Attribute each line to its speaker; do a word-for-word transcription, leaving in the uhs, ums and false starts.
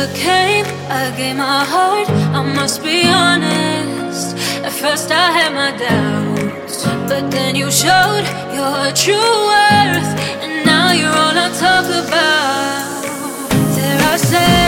Speaker 1: came, I gave my heart, I must be honest. At first I had my doubts, but then you showed your true worth, and now you're all I talk about. There I say